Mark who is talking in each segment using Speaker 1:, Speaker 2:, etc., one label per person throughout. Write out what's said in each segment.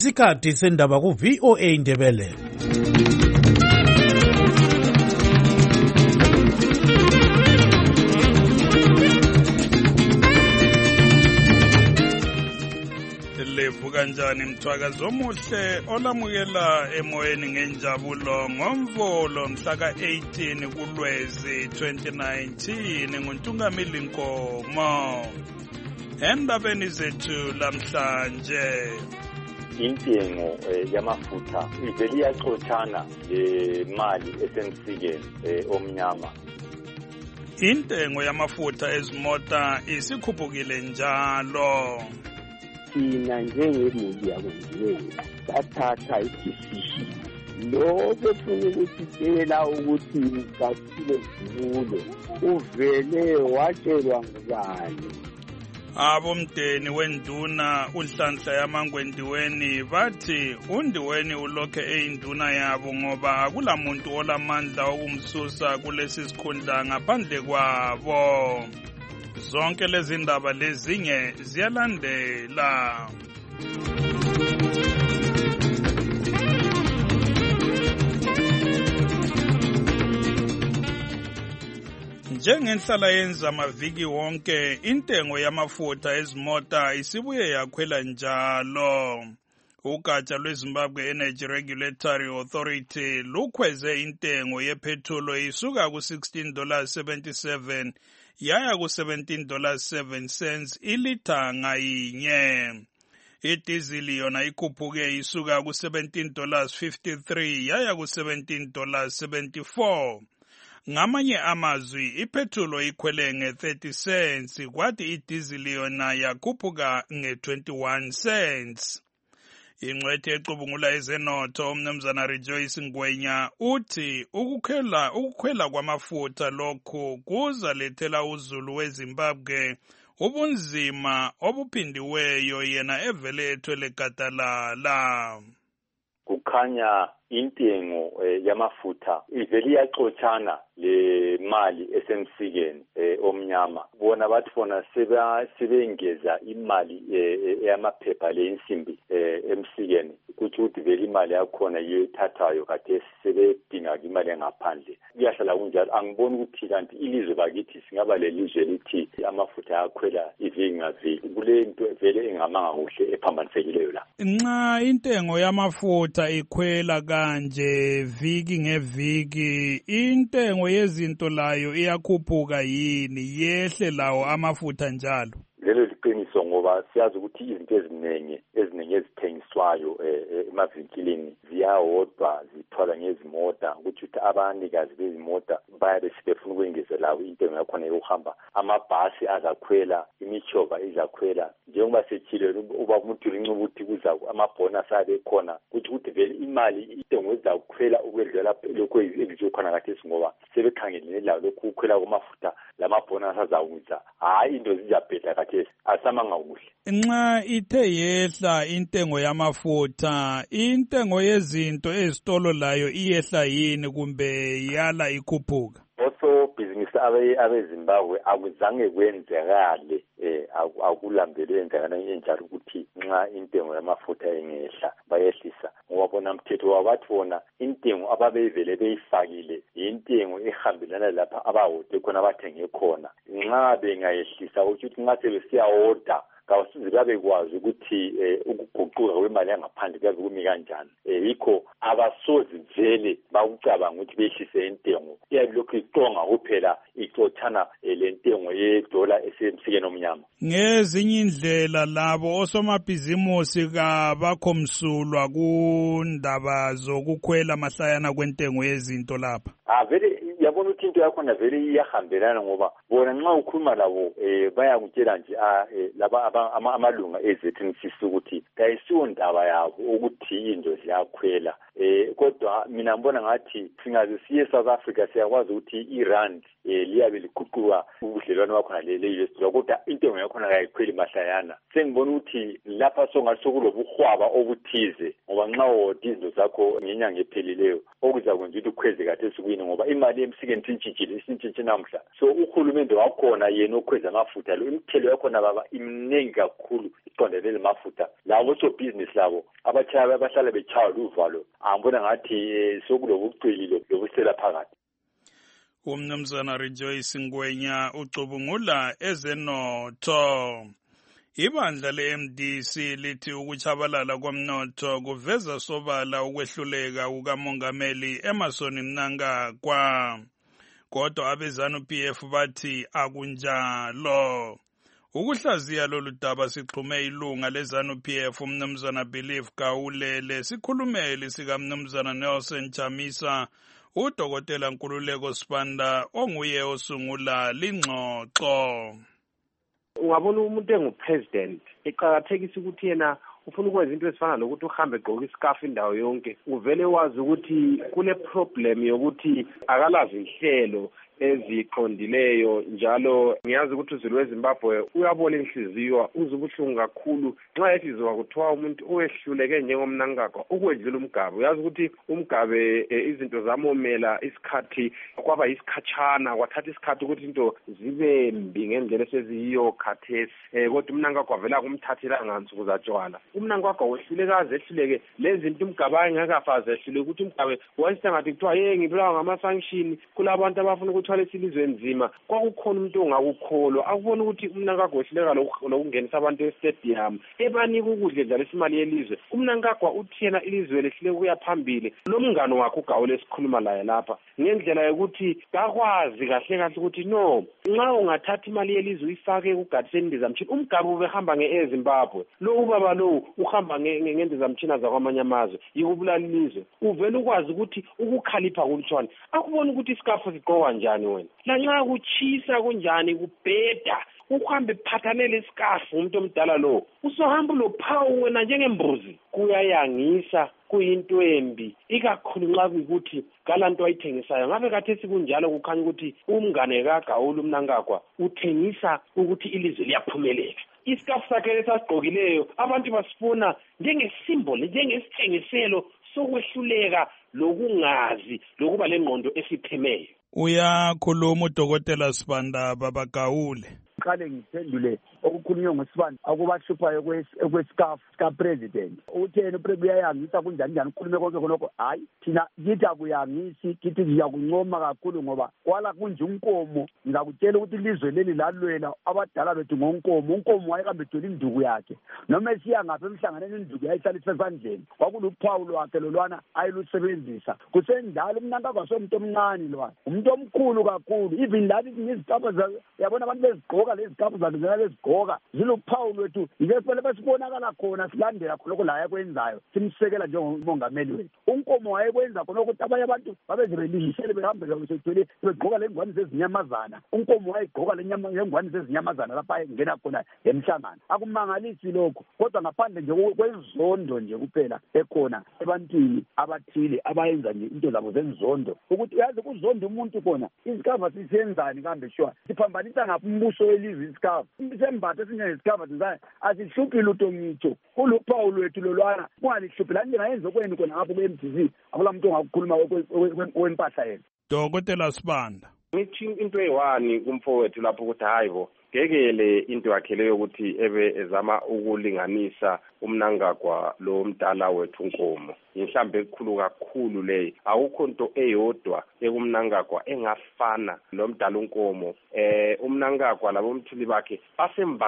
Speaker 1: Isikhathi sendaba ku VOA Indebele.
Speaker 2: Levu kanjani mthwakazi omuhle olamukela emoyeni ngenjabulo ngomvolo mhla ka-18 kuLwezi 2019 nguNtungamili Nkomo. Endabeni zethu lamhlanje,
Speaker 3: intengo yamafutha ivele iyaxotshana lemali esemsikeni omnyama.
Speaker 2: intengo yamafutha ezimota isikhuphukile njalo.
Speaker 4: Thina njengemuli yakwenziweyo sathatha idecision lo befuna ukuthi tshela ukuthi kathile zibulo uvele watshelwa ngubani.
Speaker 2: Abomdeni wenduna uNhlanhla yaMangwendiweni bathi uNdiweni ulokhe eyinduna yabo ngoba akulamuntu olamandla okumsusa kulesi sikhundla ngaphandle kwabo. Zonke lezi ndaba lezinye ziyalandela. Njengenhlala yenza amaviki wonke, intengo yamafutha ezimota isibuye yakhwela njalo. Ugatsha lweZimbabwe Energy Regulatory Authority lukhweze intengo yephethulo isuka ku$16.77 yaya ku$17.07 ilitha ngayinye. Idizili yona ikhuphuke isuka ku$17.53 yaya ku$17.74. Ngamanye amazwi iphethulo ikhwele nge-30 cents kwathi idizili yona yakhuphuka nge-21 cents. Ingcwethe ecubungula ezenotho umnumzana Rejoice Ngwenya uthi ukukhwela kwamafutha lokhu kuzalethela uzulu weZimbabwe ubunzima obuphindiweyo yena evele ethwele gadalala.
Speaker 3: Kukhanya intengo yamafutha ivele iyaxotshana lemali esemsikeni omnyama. Bona bathi bona sebengeza imali yamaphepha lensimbi emsikeni kuthi ukuthi vele imali yakhona yiyo ethathayo kade sebedinga imali engaphandle. Kuyahlala kunjalo, angiboni ukuthi kanti ilizwe bakithi singaba lelizwe lithi amafutha ayakhwela iviki ngaviki. Kule nto vele engamanga kuhle ephambanisekileyo la.
Speaker 2: Nxa intengo yamafutha ikhwela kanje viki ngeviki, intengo yezinto layo iyakhuphuka yini, yehle lawo amafutha njalo?
Speaker 3: Lelo liqiniso ngoba siyazi ukuthi izinto eziningi ezithengiswayo emavinkilini ziyawodwa zithwala ngezimota ukuthi abanikazi bezimota bayabe sebefuna ukwengezelayo intengo yakhona yokuhamba. Amabhasi azakhwela, imishova izakhwela. Njengoba sethile uba umuntu lincuba ukuthi kuza amabhonus abe khona ukuthi vele imali intengo ezakhwela ukwedlula lokho ezizokhona kathesi ngoba sebekhangelene lawo lokhu ukukhwela kwamafutha lamabhonus azawuza. Hayi into zizabhedla kathesi asamanga kuhle.
Speaker 2: Nxa ithe yehla intengo yamafutha, intengo yezinto ezitolo layo iyehla yini kumbe yala ikhuphuka?
Speaker 3: Bhizinisi abeZimbabwe akuzange kwenzekale akulambele kwenzekana enjalo ukuthi nxa intengo yamafutha engehla bayehlisa ngoba bona mthetho wabathi bona intengo ababevele beyifakile intengo ehambelana lapha abahode khona abathenge khona. Nxa bengayehlisa ukuthi nxa sebesiya order kawusizi babekwazi ukuthi ukuguquka kwemali yangaphandle kuyabe kumi kanjani. Yikho abasozi vele bakucabanga ukuthi behlise intengo iyabe lokhu iqonga kuphela ixotshana lentengo yedola esemsikeni omnyama.
Speaker 2: Ngezinye indlela labo osomabhizimusi kabakho msulwa kundaba zokukhwela mahlayana kwentengo yezinto lapha.
Speaker 3: Vele yabona ukuthi into yakhona vele iyahambelana ngoba bona nxa ukhuluma labo bayakutshela nje laba amalunga ezethingsisi ukuthi kayisiwo ndaba yabo ukuthi into ziyakhwela. Kodwa mina ngibona ngathi singaze siye South Africa siyakwazi ukuthi iRand liyabe liguquka ubudlelwano bakhona le-US dollar kodwa intengo yakhona kayikhweli mahlayana. Sengibona ukuthi lapha songathi sokulobuhwaba obuthize ngoba nxa wodi izinto zakho ngenyanga ephelileyo okuzakwenza ukuthi ukhweze kade esukwini ngoba imali emsikeni sintshintshile namhla. So uhulumende wakhona yena okhweza amafutha lo imithelo yakhona baba imningi kakhulu iqondene lemafutha. Labo sobhizinisi labo abathaya abahlala bechawa luvalo angibona ngathi sokulobucili lobusela phakathi.
Speaker 2: Umnumzana Rejoice Ngwenya ucubungula ezenotho. Ibandla le-MDC lithi ukuchabalala komnotho kuveza sobala ukwehluleka kukamongameli Emmerson Mnangagwa. Kodwa abezanu-PF bathi akunjalo. Ukuhlaziya lolu daba sixhume ilunga lezanu-PF umnumzana Believe Gawulele, sikhulumeli sikaMnumzana Nelson Chamisa, uDokotela Nkululeko Sibanda onguye osungula lingxoxo.
Speaker 5: Ungabona umuntu engupresident eqhakathekisa ukuthi yena ufuna ukwenza into ezifana nokuthi uhambe egqoka iscarf indawo yonke, uvele wazi ukuthi kule problem yokuthi akalazi inhlelo eziqondileyo. Njalo ngiyazi ukuthi uzulu weZimbabwe uyabona inhliziyo uzubuhlungu kakhulu nxa ehlizwa kuthiwa umuntu owehluleke njengomNangagwa ukwedlula umgabe. Uyazi ukuthi umgabe izinto zamomela isikhathi kwaba isikhatshana, kwathatha isikhathi ukuthi into zibe mbi ngendlela eseziyiyo khathesi. Kodwa umNangagwa vela kumthathela ngansuku zatshwala. UMnangagwa wehlulekaze ehluleke lezi zinto umgabe ayengakafaze ehluleke ukuthi umgabe wayesengathi kuthiwa ngibulawa ngama-sanction kulabantu abafuna ukuthi lesilizwe nzima. Kwakukhona umuntu ongakukholwa akubona ukuthi uMnangagwa wehluleka lokungenisa abantu estadium ebanika ukudla edlala isimali yelizwe. uMnangagwa uthi yena ilizwe lehluleka ukuya phambili. Lo mngane wakhe uGawule esikhuluma laye lapha ngendlela yokuthi kakwazi kahle kahle ukuthi no, nxa ungathatha imali yelizwe uyifake kugadiseni ndizamtshina. Umgabe ubehamba nge-Zimbabwe, lo ubaba lo uhamba ngendizamtshina zakwamanye amazwe yikubulala ilizwe. Uvele ukwazi ukuthi ukukhalipha kulutshwane. Akubona ukuthi isikafu sigqokwa njani wena. Lanxa kuchisa kunjani kubheda uhambe phathanele isikafu umuntu omdala lo usohamba lophawu wena njengembuzi. Kuyayangisa, kuyinto embi ikakhulu nxa kuyikuthi galanto ayithengisayo ngabe kathesi kunjalo kukhanya ukuthi umngane kaGawule uMnangagwa uthengisa ukuthi ilizwe liyaphumelela. Isikafu sakhe esasigqokileyo abantu basifuna njengesimboli, njengesithengiselo sokwehluleka lokungazi lokuba lengqondo esiphemeyo.
Speaker 2: Uyakhuluma uDokotela Sibanda baba Gawule.
Speaker 6: Qale ngiphendule okukhulunywe nguSibanda akubahluphayo kwesikafu sikapresident. Utheni upresident uyayangisa kunjani njani ukhulume konke khonokho. Hayi thina kithi akuyangisi, kithi siyakuncoma kakhulu ngoba kwala kunje unkomo. Ngizakutshela ukuthi ilizwe leli lalwela abadala bethu ngonkomo. Unkomo wayekambe edwela induku yakhe noma esiya ngapha emhlanganeni induku yayihlaliswe esandleni. Kwakuluphawu lwakhe lolwana ayelusebenzisa. Kusendala uMnangagwa somuntu omncane lwana, umuntu omkhulu kakhulu. Even lathi ngizicaba yabona abantu bezigqoka lezi kapu zakhe bezigqoka ziluphawu lwethu. Yike phela besibonakala khona silandela khonokho la yakwenzayo simsekela njengomongameli wethu. Unkomo wayekwenza khona ukuthi abanye abantu babezibelishele behambe besethwele begqoka lengwani zezinyamazana. Unkomo wayegqoka lengwani zezinyamazana lapha ayengena khona emhlangano. Akumangalisi lokho, kodwa ngaphandle nje kwezondo nje kuphela ekhona ebantwini abathile abayenza nje into zabo zenzondo. Ukuthi uyazi kuzondo umuntu khona isikava sisenzani kambe sure siphambanisa ngaphi umbuso welizwe isikava sembatho esinjengesikava sizaya asihluphi lutho ngitsho kuluphawu lwethu lolwana kungalihluphi lani njengayenza okweni khona ngapho ku-MDC akula muntu ongakukhuluma wempahla yena.
Speaker 2: Dokotela Sibanda,
Speaker 5: ngithi into eyi-1 kumfowethu lapho ukuthi hayi bo ngekele into yakhe leyo ukuthi ebe ezama ukulinganisa uMnangagwa lo mdala wethu Nkomo. Mhlambe ekhulu kakhulu leyo. Akukho into eyodwa ekumNangagwa engafana lo mdala uNkomo. uMnangagwa labo mthuli bakhe basemva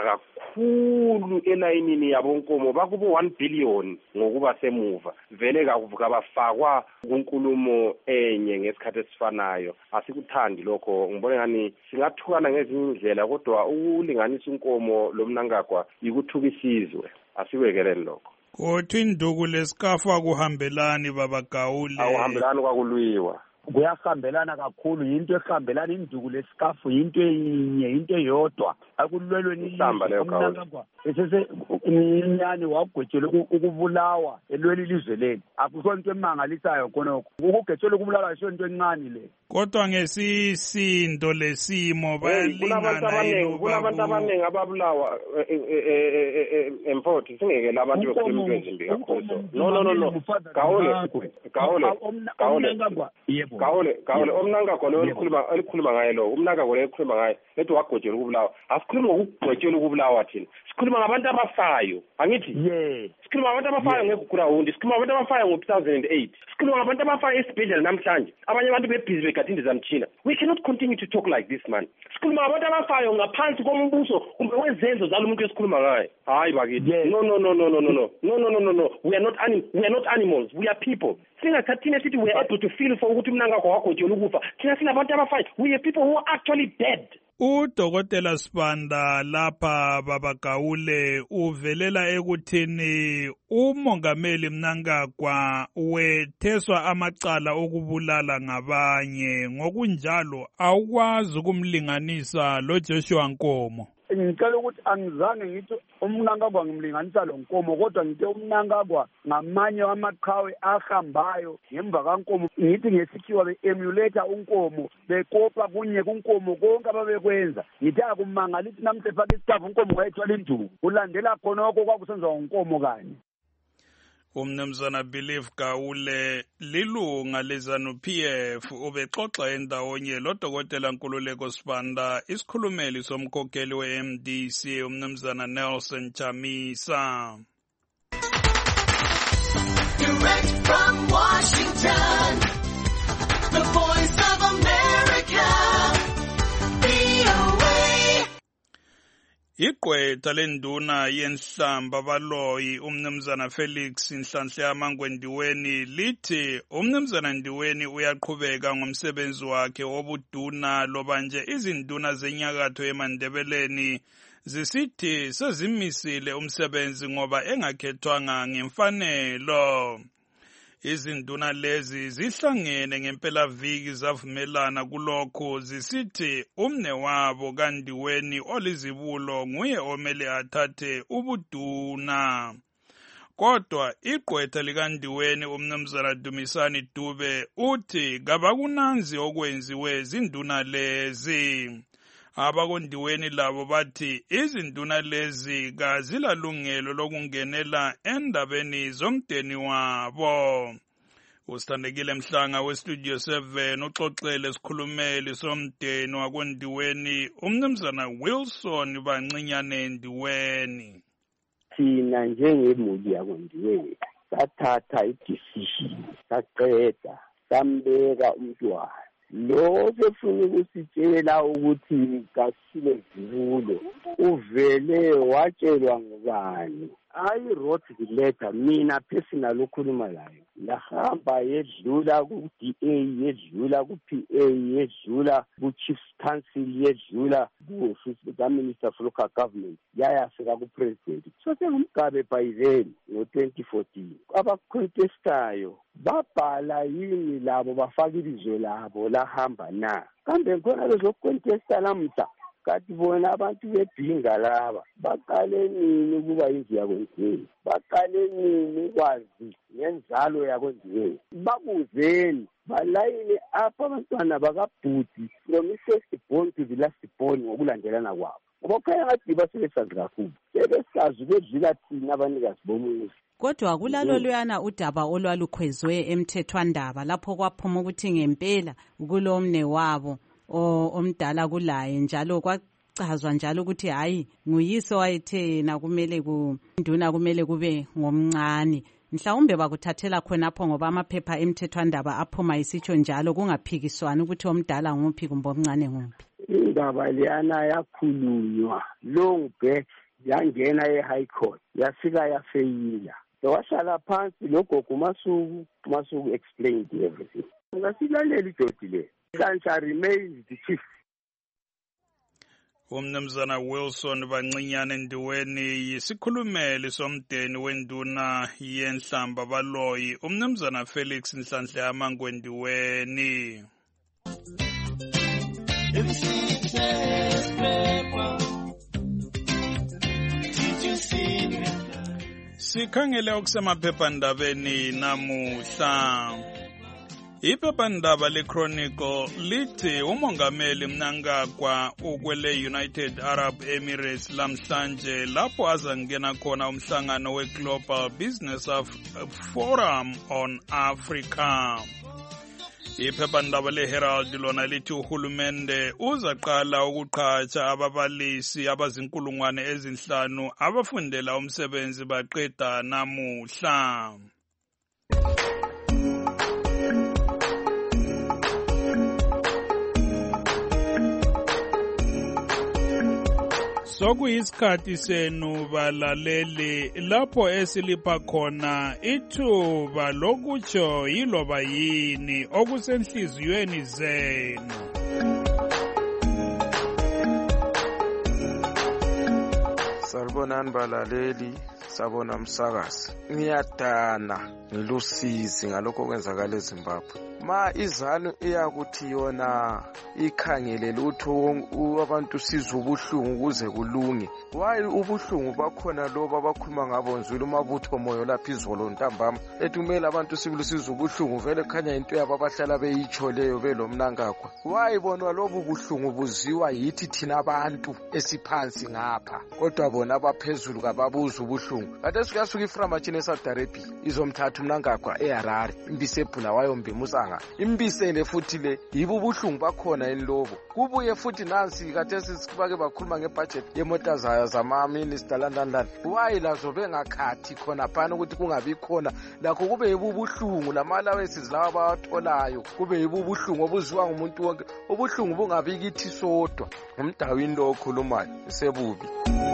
Speaker 5: kakhulu elayinini yabo Nkomo bakubo 1 billion ngokuba semuva. Vele kabafakwa kunkulumo enye ngesikhathi esifanayo. Asikuthandi lokho. Ngibone ngani singathukana ngezinye indlela kodwa ukulinganisa uNkomo lo Mnangagwa yikuthukisizwe. Asibekeleni lokho.
Speaker 2: Kodwa induku lesikafu akuhambelani baba Gawule.
Speaker 5: Akuhambelani kwakulwiwa.
Speaker 6: kuyahambelana kakhulu, yinto ehambelana, induku lesikafu yinto eyinye, into eyodwa. Akulwelweni umnankagwa eseseminyane wagwetshelwa ukubulawa elwela ilizwe leli. Akukho into emangalisayo khonokho, ukugwetshelwa ukubulawa ayisho into encane le.
Speaker 2: Kodwa ngesisindo lesimo bayalingana.
Speaker 5: Kunabantu abaningi ababulawa emfoti, singeke abantu bekhuluma into ezimbi kakhulu. No. Gawule umnankagwa lo elikhuluma ngaye lo, umnankagwa lo elikhuluma ngaye lethi wagwetshelwa ukubulawa. Asikhuluma ngokugwetshelwa ukubulawa thina. Sikhuluma ngabantu abafayo, angithi? Sikhuluma ngabantu abafayo ngegrawundi, sikhuluma ngabantu abafayo ngo-2008. Sikhuluma ngabantu abafayo esibhedlela namhlanje. Abanye abantu bebhizi begada indizamtshina. We cannot continue to talk like this, man. Sikhuluma ngabantu abafayo ngaphansi kombuso kumbe wezenzo zalo umuntu esikhuluma ngaye. Hayi bakithi. No. We are not animals. We are people. Singathathina sithi we are able to feel for ukuthi umnankagwa wagwetshelwa ukufa. Thina sinabantu abafayo. We are people who are actually dead.
Speaker 2: Udokotela Sibanda lapha baba Gawule uvelela ekuthini umongameli Mnangagwa wetheswa amacala okubulala ngabanye, ngokunjalo awukwazi ukumlinganisa lo Joshua Nkomo.
Speaker 6: Ngicela ukuthi angizange ngithi umnankagwa ngimlinganisa lo Nkomo, kodwa ngithi umnankagwa ngamanye amaqhawe ahambayo ngemva kaNkomo. Ngithi ngesikhiwa be-emulator uNkomo, bekopa kunye kuNkomo konke ababekwenza. Ngithi akumangala ithi namhla efake isitafu uNkomo wayethwala induku, ulandela khonokho kwakusenziwa uNkomo kanye.
Speaker 2: Umnumzana Believe Gawule lilunga leZANU-PF ubexoxa endawonye lodokotela Nkululeko Sibanda, isikhulumeli somkhokheli we-MDC umnumzana Nelson Chamisa.
Speaker 7: Direct from Washington, the Voice of America, VOA.
Speaker 2: Igqwetha lenduna yenhlamba baloyi umnumzana Felix Nhlanhla Yamangwendiweni lithi umnumzana Ndiweni uyaqhubeka ngomsebenzi wakhe wobuduna, loba nje izinduna zenyakatho eMandebeleni zisithi sezimisile umsebenzi ngoba engakhethwanga ngemfanelo. Izinduna lezi zihlangene ngempelaviki zavumelana kulokho, zisithi umnewabo kaNdiweni olizibulo nguye omele athathe ubuduna. Kodwa igqwetha likaNdiweni umnumzana Dumisani Dube uthi kabakunanzi okwenziwe zinduna lezi. AbakoNdiweni labo bathi izinduna lezi kazilalungelo lokungenela endabeni zomdeni wabo. Usithandekile Mhlanga westudio 7 uxoxele isikhulumeli somdeni wakoNdiweni umnumzana Wilson Bancinyane Ndiweni.
Speaker 4: Thina njengemuli yakoNdiweni sathatha idecision, saqeda, sambeka umntwana. Lo sefuna ukusitshela ukuthi kasile zibulo uvele watshelwa ngubani. I wrote the letter, mina personal ukhuluma layo. Ngahamba yedlula ku-DA, yedlula ku-PA, yedlula ku-Chief Council, yedlula ku-Office ka-Minister for Local Government, yayafika ku-President. So sengumgabe by then, ngo-2014. Abakhonthestayo babhala yini labo bafaka ilizwe labo lahamba na? Kambe khona bezokhonthesta lamhla kati bona abantu bebhinga laba baqale nini ukuba indlu yakoNdiweni, baqale nini ukwazi ngenzalo yakoNdiweni? Babuzeni, balayine apha abantwana bakabhuti from i-first born to the last born ngokulandelana kwabo. Ngoba kukhanya ngathi basebesazi kakhulu, sebesazi ukwedlula thina abanikazi bomuzi.
Speaker 8: Kodwa kulalo luyana udaba olwalukhwezwe emthethwandaba lapho kwaphuma ukuthi ngempela kulomne wabo omdala kulaye, njalo kwacazwa njalo ukuthi hayi nguyise wayethe yena kumele induna kumele kube ngomncane. Mhlawumbe bakuthathela khonapho ngoba amaphepha emthethwandaba aphuma isitsho njalo, kungaphikiswani ukuthi omdala nguphi kumbe omncane nguphi.
Speaker 4: Indaba leyana yakhulunywa long back, yangena e-High Court, yafika yafeyila. Washala phansi logogo Masuku explained everything. Ngasilalela ijodi le. Nhlanhla remains the chief.
Speaker 2: Umnumzana Wilson Bancinyane Ndiweni yisikhulumeli somdeni wenduna yenhlamba baloyi umnumzana Felix Nhlanhla Amangwendiweni. Sikhangele okusemaphephandabeni namuhla. Iphephandaba leChronicle lithi umongameli Mnangagwa ukwele United Arab Emirates lamhlanje lapho azangena khona umhlangano weGlobal Business Forum on Africa. Iphephandaba leHerald lona lithi uhulumende uzaqala ukuqhatsha ababalisi abazinkulungwane ezinhlanu abafundela umsebenzi baqeda namuhla. Sokuyisikhathi senu balaleli lapho esilipha khona ithuba lokutsho yiloba yini okusenhliziyweni zenu.
Speaker 9: Salibonani balaleli, sabona umsakazi. Ngiyadana ngilusizi ngalokho kwenzakala eZimbabwe. Ma izanu iyakuthi yona ikhangele lutho abantu sizwe ubuhlungu kuze kulunge. Wayi ubuhlungu bakhona loba bakhuluma ngabo nzulu mabutho moyo lapha izolo ntambama. Ethi kumele abantu sizwe ubuhlungu vele khanya into yabo abahlala beyitsho leyo belomnangagwa. Wayi bonwa lobu buhlungu buziwa yithi thina abantu esiphansi ngapha. Kodwa bona abaphezulu kababuza ubuhlungu. Kade sikasuka iFramachine eSaudi Arabia izomthatha umnangagwa eHarare imbise eBulawayo Mbimusanga. Imbisele futhi le yibo ubuhlungu bakhona enlobo. Kubuye futhi nansi kade sibake bakhuluma ngebudget yemota zama minister London. Wayi lazo bengakhathi khona phana ukuthi kungabi khona lakho kube yibo ubuhlungu lamalawesi zilawa abatholayo kube yibo ubuhlungu obuziwa ngumuntu wonke. Ubuhlungu bungabi kithi sodwa umdawini lo okhulumayo isebubi.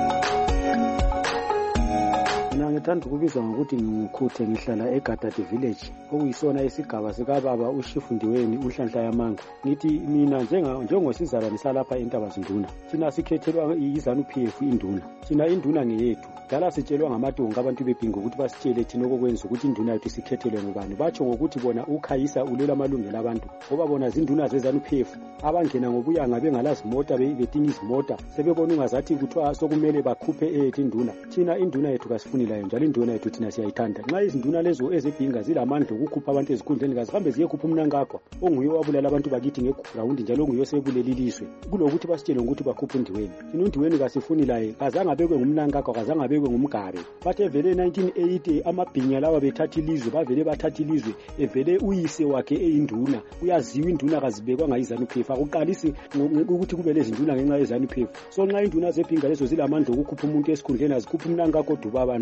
Speaker 10: Ngithanda ukubizwa ngokuthi ngikhuthe ngihlala eGadadi village okuyisona isigaba sikababa uShifundiweni uNhlanhla Yamangu. Ngithi mina njengosizalwane salapha eNtabazinduna thina sikhethelwa iZANU-PF induna. Thina induna ngeyethu. Dala sitshelwa ngamatonga abantu bebhinga ukuthi basitshele thina okwenza ukuthi induna yethu sikhethelwe ngubani. Batsho ngokuthi bona ukhayisa ulela amalungelo abantu. Ngoba bona zinduna zeZANU-PF abangena ngobuyanga bengalazi mota betinga izimota sebebona ungazathi kuthiwa sokumele bakhuphe ethi induna. Thina induna yethu kasifuni njalo induna yethu thina siyayithanda. Nxa izinduna lezo ezebhinga zilamandla ukukhupha abantu ezikhundleni kazihambe ziyekhupha umnangagwa onguye wabulala abantu bakithi ngeground njalo onguye osebulelilizwe kulokuthi basitshele ukuthi bakhuphe undiweni. Thina undiweni kasifuni laye kazange abekwe ngumnangagwa kazange abekwe ngumgabe. Bathe vele 1980 amabhinya lawa bethatha ilizwe bavele bathatha ilizwe evele uyise wakhe eyinduna. Uyaziwa induna kazibekwa ngayiZANU-PF akuqalisi ukuthi kube lezi induna ngenxa yeZANU-PF. So nxa induna zebhinga lezo zilamandla ukukhupha umuntu esikhundleni azikhupha umnangagwa oduba abantu.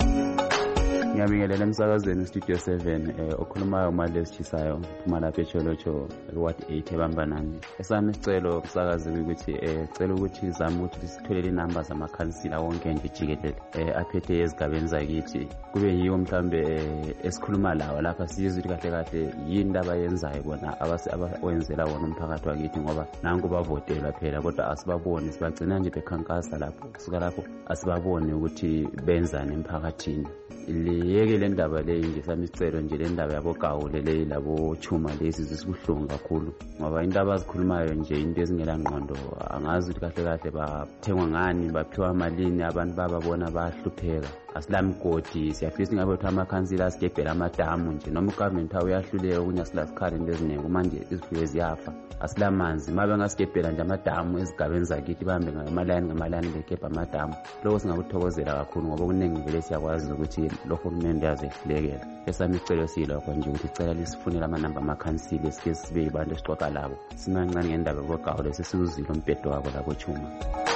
Speaker 11: Ngiyabingelela emsakazweni Studio 7 okhulumayo uMales Chisayo phuma lapha eCholocho Ward 8 eBambanani. Esami isicelo umsakazi ukuthi cela ukuthi izama ukuthi sitholele inamba zamakhansila wonke nje jikelele aphethe ezigabeni zakithi kube yiwo mhlambe esikhuluma lawo lapha sizwe kahle kahle yini abayenzayo bona abawenzela wona umphakathi wakithi ngoba nanku bavotelwa phela kodwa asibaboni sibagcina nje bekhankasa lapho suka lapho asibaboni ukuthi benzani emphakathini. Liyeke le ndaba leyi nje sami isicelo nje le ndaba yabogawule leyi labo chuma lezi zisibuhlungu kakhulu ngoba into abazikhulumayo nje into ezingela ngqondo angazi ukuthi kahle kahle bathengwa ngani baphiwa malini abantu bababona bahlupheka. Asilamgodi siyafisa ngabe ukuthi amakhansila asigebhela amadamu nje noma ugovernment uyahluleka ukunya silasikhali ndezinenge manje izifuyo ziyafa asilamanzi mabe ngasigebhela nje amadamu ezigabeni zakithi bahambe ngamalani begebha amadamu. Lokho singakuthokozela kakhulu ngoba kuningi vele siyakwazi ukuthi lo hulumende azehlulekela. Esami isicelo silokho nje ukuthi icela lisifunele amanamba amakhansila esike sibe yibantu esixoxa labo simancane ngendaba yobogawule sesiwuzile umbhedo wabo labo chuma.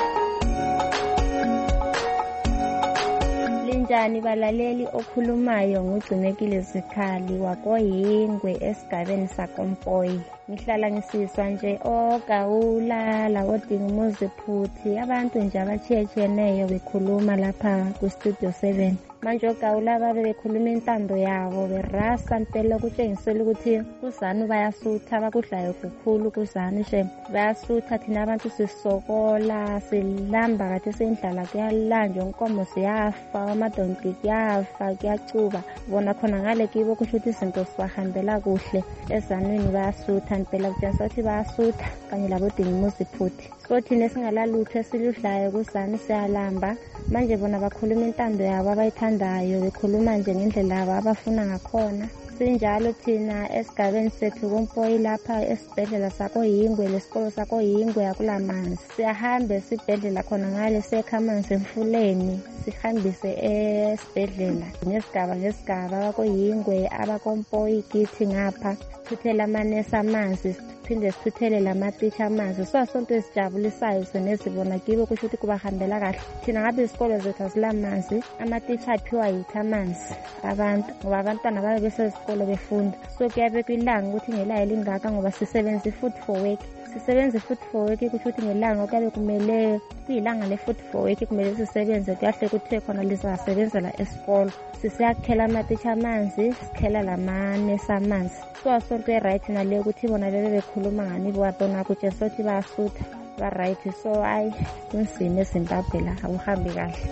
Speaker 12: Linjani balaleli okhulumayo ngugcinekile Zikhali wakoyingwe esigabeni sakompoyi. Ngihlala ngisiswa nje ogawula lakodingumuzi phuthi abantu nje abatshiyeneyo bekhuluma lapha ku Studio 7. manje oGawula babe bekhuluma intando yabo berasa mpela kutshengisela ukuthi kuZanu bayasutha abakudlayo kukhulu kuZanu she bayasutha thina abantu sisokola silamba kade sendlala kuyalanjwa inkomo siyafa amadonki kuyafa kuyacuba bona khona ngale kibo kusho ukuthi izinto sibahambela kuhle eZanwini bayasutha mpela kutshengisa ukuthi bayasutha kanye labodingimuzi futhi so thina singalalutho esiludlayo kuZanu siyalamba manje bona bakhuluma intando yabo abayithandayo bekhuluma nje ngendlela yabo abafuna ngakhona sinjalo thina esigabeni sethu kompoyi lapha esibhedlela sakoYingwe lesikolo sakoYingwe akulamanzi siyahambe esibhedlela khona ngale sekha amanzi emfuleni sihambise esibhedlela ngesigaba abakoYingwe abakompoyi kithi ngapha sithuthela amanesi amanzi phinde sithuthele lamatitsha amanzi sonke esijabulisayo senezibona kibo kusho ukuthi kubahambela kahle thina ngabe isikolo zethu asilamanzi amatitsha aphiwa yithi amanzi abantu ngoba abantwana babe besesikolo befunda so kuyabe kwilanga ukuthi ngelanga elingaka ngoba sisebenza i-food for work kusho ukuthi ngelanga kuyabe kumele kuyilanga le-food for work kumele sisebenze kuyahle kuthiwe khona lisasebenzela esikolo sisiyakhela amatitsha amanzi sikhela lamanesi amanzi so sonke right naleyo ukuthi bona bebe bekhuluma ngani bona kutshengisa ukuthi bayasutha ba-right so hayi kunzima eZimbabwe la akuhambi kahle.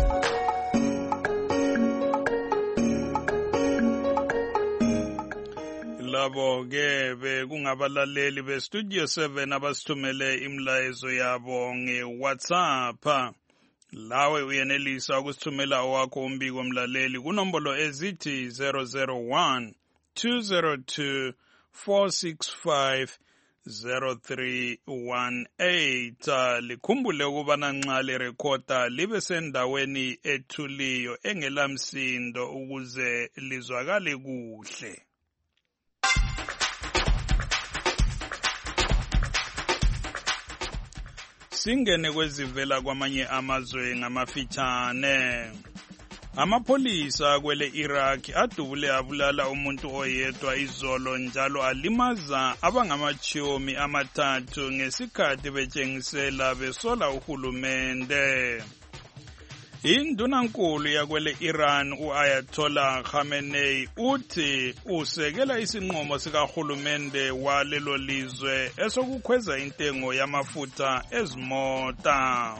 Speaker 2: Labo ke bekungabalaleli bestudio 7 abasithumele imlayezo yabo ngeWhatsApp. Lawe uyenelisa ukusithumela owakho umbiko mlaleli kunombolo ezithi 001 202 465 0318. Likhumbule ukubana nxa lirekhoda libe sendaweni ethuliyo engelamsindo ukuze lizwakale kuhle. Singene kwezivela kwamanye amazwe ngamafitshane. Amapholisa kwele Iraq adubule abulala umuntu oyedwa izolo njalo alimaza abangamatshomi amathathu ngesikhathi betshengisela besola uhulumende. Indunankulu yakwele Iran u-Ayatollah Khamenei uthi usekela isinqumo sikahulumende walelo lizwe esokukhweza intengo yamafutha ezimota.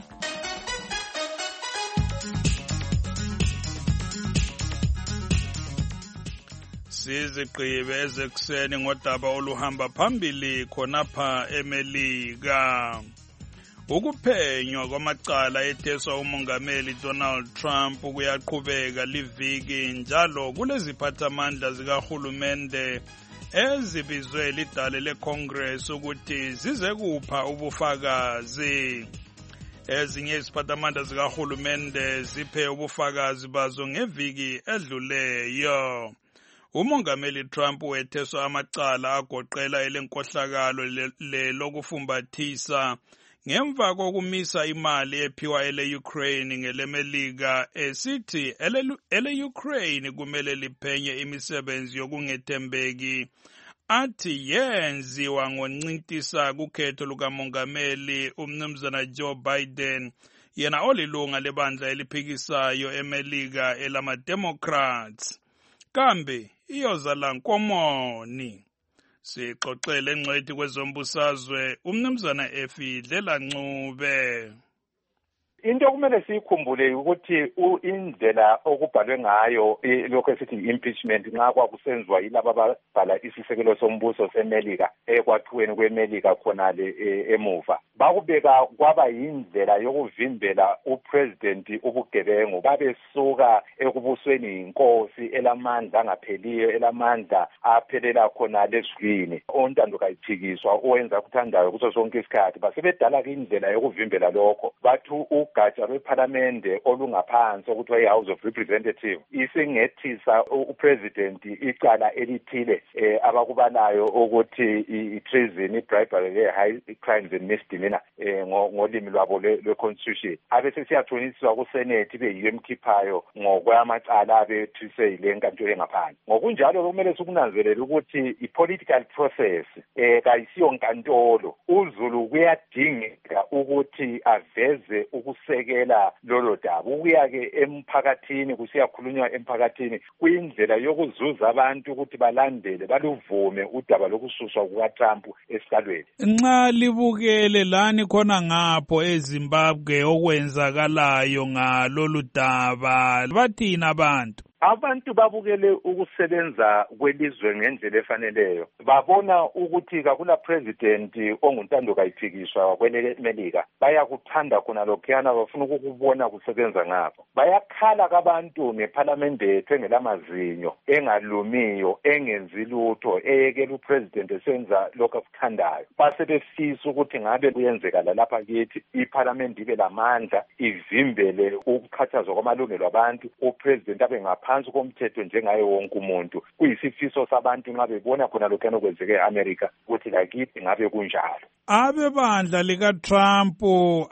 Speaker 2: Sizigqibe ezekuseni ngodaba oluhamba phambili khonapha eMelika. Ukuphenywa kwamacala etheswa umongameli Donald Trump kuyaqhubeka liviki njalo kuleziphathamandla zikahulumende ezibizwe lidale leCongress ukuthi zizekupha ubufakazi. Ezinye iziphathamandla zikahulumende ziphe ubufakazi bazo ngeviki edluleyo. Umongameli Trump wetheswa amacala agoqela elenkohlakalo lokufumbathisa ngemva kokumisa imali ephiwa ele-Ukraine ngelemelika esithi ele-Ukraine kumele liphenye imisebenzi yokungethembeki athi yenziwa ngoncintisa kukhetho lukamongameli umnumzana Joe Biden yena olilunga lebandla eliphikisayo eMelika elama-Democrats. Kambe iyozala nkomoni. Sixoxele ngcwethi kwezombusazwe umnumzana Efidlela Ncube.
Speaker 3: Into okumele siyikhumbule ukuthi indlela okubhalwe ngayo lokho esithi impeachment nxa kwakusenziwa yilabo ababhala isisekelo sombuso seMelika ekwakhiweni kweMelika khonale emuva bakubeka kwaba yindlela yokuvimbela upresident ubugebengu babesuka ekubusweni inkosi elamandla angapheliyo elamandla aphelela khonale ezwini ontando kayiphikiswa owenza kuthandayo kuso sonke isikhathi basebedala indlela yokuvimbela lokho bathu ugatsha lwePhalamende olungaphansi okuthiwa i-House of Representatives isingethisa upresident icala elithile abakubalayo ukuthi i-treason, i-bribery, high crimes and misdemeanors lena ngolimi lwabo lwe-constitution abe sesiyathoniswa kusenate ibe yiyo emkhiphayo ngokwamacala abethise yile nkantolo engaphandle. Ngokunjalo kumele sikunanzelele ukuthi i-political process kayisiyo nkantolo. uZulu kuyadingeka ukuthi aveze ukusekela lolo daba. Ukuya-ke emphakathini kusiyakhulunywa emphakathini kuyindlela yokuzuza abantu ukuthi balandele baluvume udaba lokususwa kukaTrump esikalweni.
Speaker 2: Nxa libukele lani khona ngapho eZimbabwe okwenzakalayo ngalolu daba bathina abantu?
Speaker 3: Abantu babukele ukusebenza kwelizwe ngendlela efaneleyo. Babona ukuthi kakula president onguntando kayiphikiswa kwelemelika. Bayakuthanda khona lokhuyana bafuna ukukubona kusebenza ngapho. Bayakhala kabantu ngeparlament ethu engelamazinyo, engalumiyo, engenzi lutho, eyekela upresident esenza lokho akuthandayo. Base befisa ukuthi ngabe kuyenzeka lapha kithi iparlament ibe lamandla ivimbele ukuchathazwa kwamalungelo abantu, upresident abe ngaphansi komthetho njengaye wonke umuntu. Kuyisifiso sabantu nxa bebona khona lokho okwenzeke eAmerica ukuthi lakithi ngabe kunjalo.
Speaker 2: Abebandla likaTrump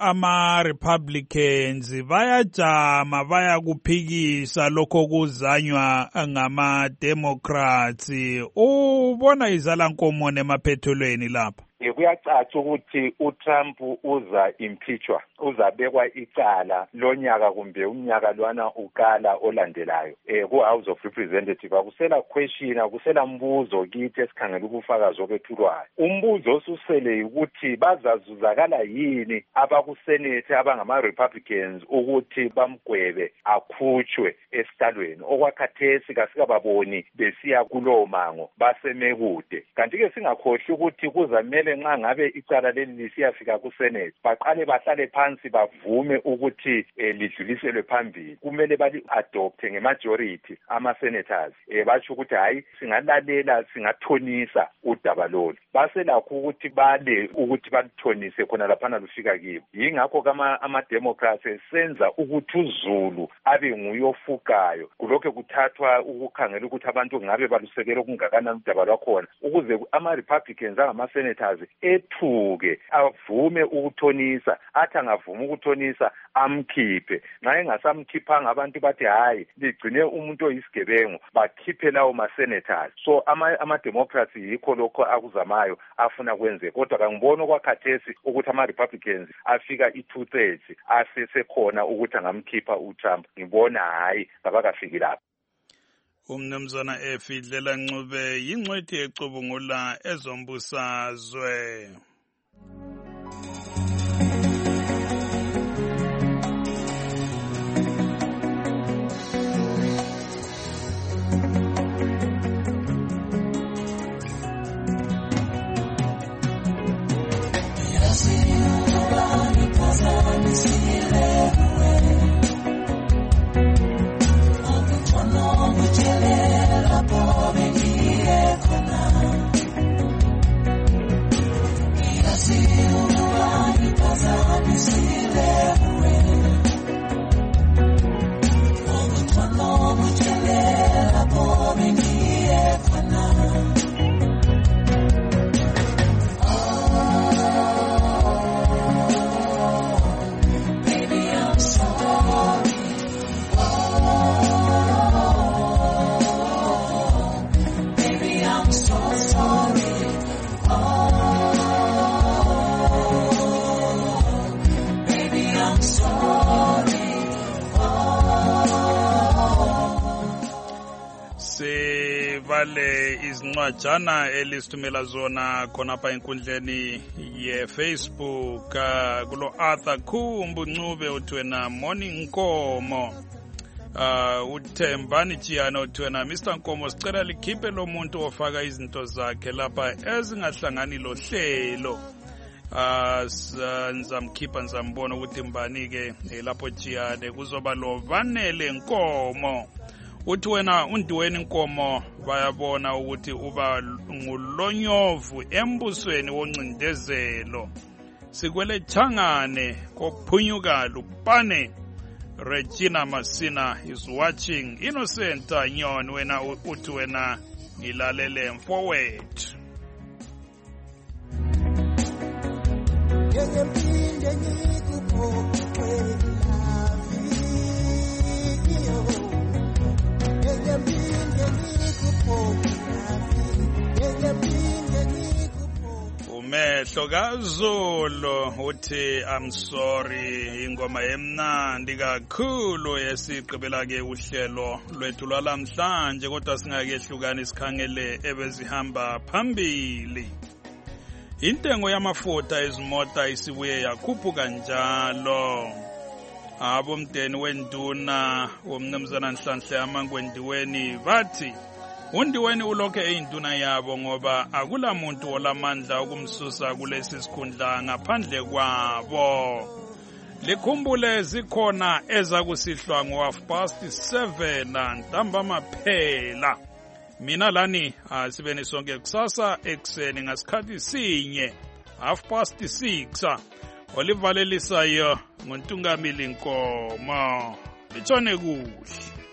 Speaker 2: ama-Republicans bayajama bayakuphikisa lokho kuzanywa ngama-Democrats. Ubona izalankomo emaphethelweni lapha?
Speaker 3: Kuyacaca ukuthi uTrump uza impeachwa, uzabekwa icala lonyaka kumbe umnyaka lwana ukala olandelayo ku-House of Representatives. Akusela question, akusela mbuzo kithi esikhangela ubufakazi obethulwayo. Umbuzo osusele ukuthi bazazuzakala yini abakusenate abangama-Republicans ukuthi bamgwebe akhutshwe esikalweni. Okwakhathesi kasikababoni besiya kulowo mango basemekude. Kanti-ke singakhohlwa ukuthi kuzamele nxa ngabe icala leli lisiyafika kuSenate baqale bahlale phansi bavume ukuthi lidluliselwe phambili. Kumele bali-adopte ngemajority ama-senators. Batsho ukuthi hayi singalalela singathonisa udaba lolu. Baselakho ukuthi bale ukuthi baluthonise khona laphana lufika kibo. Yingakho ama-Democrats esenza ukuthi uZulu abe nguyofukayo. Kulokho kuthathwa ukukhangela ukuthi abantu ngabe balusekela okungakanani udaba lwakhona ukuze ama-Republicans angama-senators ethuke avume ukuthonisa. Athi angavuma ukuthonisa amkhiphe. Nxa engasamkhiphanga abantu bathi hayi ligcine umuntu oyisigebengu bakhiphe lawo ma-senators. So ama-Democrats yikho lokho akuzamayo afuna kwenze. Kodwa kangibona okwakhathesi ukuthi ama-Republicans afika i-2/3 asesekhona ukuthi angamkhipha uTrump. Ngibona hayi ngabakafiki lapho.
Speaker 2: Umnumzana Efidlela Ncube yingcwethi ecubungula ezombusazwe. Sivale izincwajana elisithumela zona khonapha enkundleni ye-Facebook. Kulo Arthur Khumbu Ncube uthi wena morning Nkomo. Uthembani Chiyana uthi wena Mr. Nkomo sicela likhiphe lo muntu ofaka izinto zakhe lapha ezingahlangani lo hlelo. Nizamkhipha nizambona ukuthi mbani-ke lapho Chiyane kuzoba lo Vanele Nkomo. Uthi wena uNdiweni Nkomo bayabona ukuthi uba ngulonyovu embusweni woncindezelo. Sikwele Changane kophunyuka lupane. Regina Masina is watching. Innocent Nyon wena uthi wena ngilalele mfowethu.
Speaker 7: ngeke ngikuphokwe
Speaker 2: umehlo kaZulu uthi I'm sorry, ingoma emnandi kakhulu esigqibela ke uhlelo lwethu lwalamhlanje, kodwa singakehlukani sikhangele ebezihamba phambili. Intengo yamafutha ezimota isibuye yakhuphuka njalo. Abomdeni wenduna womnumzana Nhlanhla Amangwendiweni bathi uNdiweni ulokhe eyinduna yabo ngoba akula muntu olamandla ukumsusa kulesi sikhundla ngaphandle kwabo. Likhumbule zikhona ezakusihlwa ngo7:30 ntambama phela. Mina lani asibeni sonke kusasa ekseni ngasikhathi sinye 6:30. Olivalelisayo ngontungamili Nkomo. Litshone kuhle.